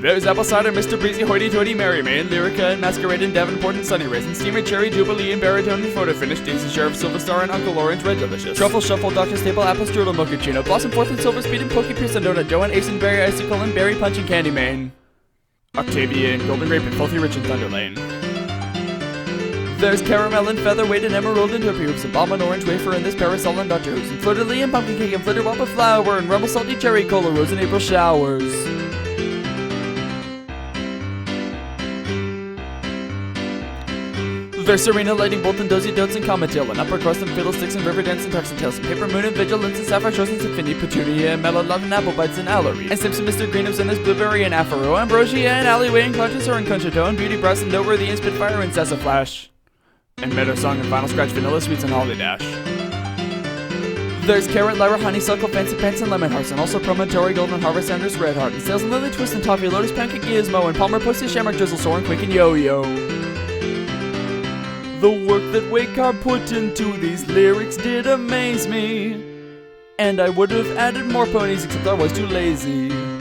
There's apple cider, Mr. Breezy, hoity-toity, Mary Main, Lyrica, and Masquerade, and Davenport, and Sunny Raisin, Steamer, Cherry, Jubilee, and Baritone, and Photo Finish, Daisy, Sheriff, Silver Star, and Uncle Orange, Red Delicious. Truffle, Shuffle, Dr. Staple, Apple Strudel, Mochaccino, Blossom, Fourth, and Silver Speed, and Pokey, Pierce, and Donut, Joe, and Ace, and Berry, Icicle, and Berry Punch, and Candy Mane. Octavia, and Golden Grape, and Filthy Rich, and Thunder Lane. There's caramel and featherweight and emerald and topi hoops and bomb and orange wafer and this parasol and Dr. Hoops and fleur-de-lis and pumpkin cake and flitter wop of flour and rumble salty cherry cola rose and April showers. There's Serena, Lightning Bolt, and Dozy Dotes, and Comet Tail, and Upper Crust, and Fiddlesticks, and River Dance, and Tucks and Tails, and Paper Moon, and Vigilance, and Sapphire Shores, and Symphony, Petunia, and Melolot, and Apple Bites, and Allery, and Simpson, Mr. Greenups, and his Blueberry, and Afro, Ambrosia, and Alleyway, and Clutches, and Concerto, and Beauty Brass, and Noteworthy, and Spitfire, and Sassaflash, and Meadow Song, and Final Scratch, Vanilla Sweets, and Holiday Dash. There's Carrot, Lyra, Honeysuckle, Fancy Pants, and Lemon Hearts, and also Promontory, Golden Harvest, Sanders, Red Heart, and Sales, and Lily Twist, and Toffee, Lotus, Pancake, Gizmo, and Palmer, Pussy, Shamrock, Drizzle, Soren, Quick, and Yo-Yo. The work that Waycar put into these lyrics did amaze me, and I would have added more ponies except I was too lazy.